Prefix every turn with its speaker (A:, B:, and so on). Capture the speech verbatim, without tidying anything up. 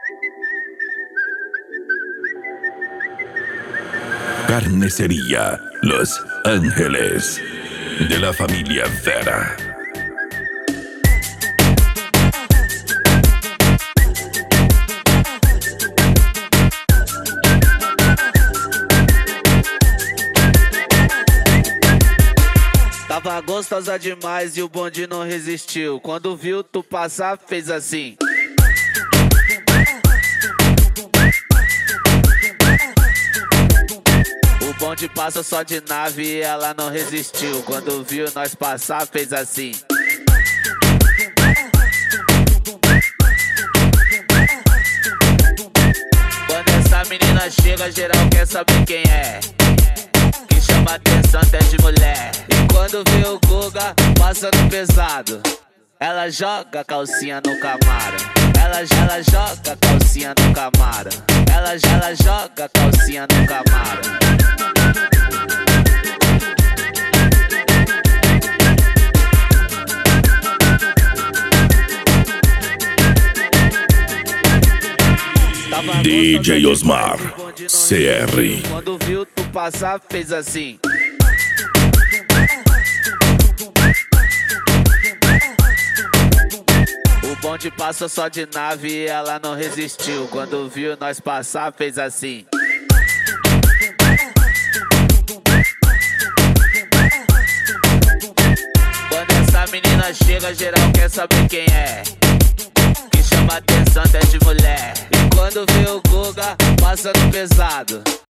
A: Carnicería Los Ángeles, de la familia Vera.
B: Tava gostosa demais e o bonde não resistiu. Quando viu tu passar, fez assim. O bonde passa só de nave e ela não resistiu. Quando viu nós passar, fez assim. Quando essa menina chega, geral quer saber quem é. Que chama atenção até de mulher. E quando vê o Guga passando pesado, ela joga a calcinha no Camaro. Ela, ela joga a calcinha no Camaro. Ela, ela joga a calcinha no Camaro.
A: D J Osmar C R.
B: Quando viu tu passar, fez assim. O bonde passa só de nave e ela não resistiu. Quando viu nós passar, fez assim. Quando essa menina chega, geral quer saber quem é. Que chama atenção até de mulher. E quando vê o Guga passando pesado,